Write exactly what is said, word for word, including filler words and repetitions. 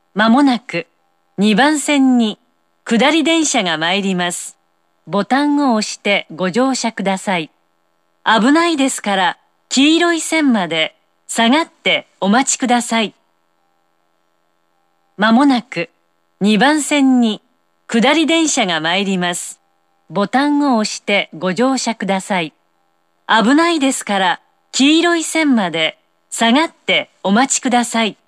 まもなくにばん線に下り電車が参ります。ボタンを押してご乗車ください。危ないですから黄色い線まで下がってお待ちください。まもなくにばん線に下り電車が参ります。ボタンを押してご乗車ください。危ないですから黄色い線まで下がってお待ちください。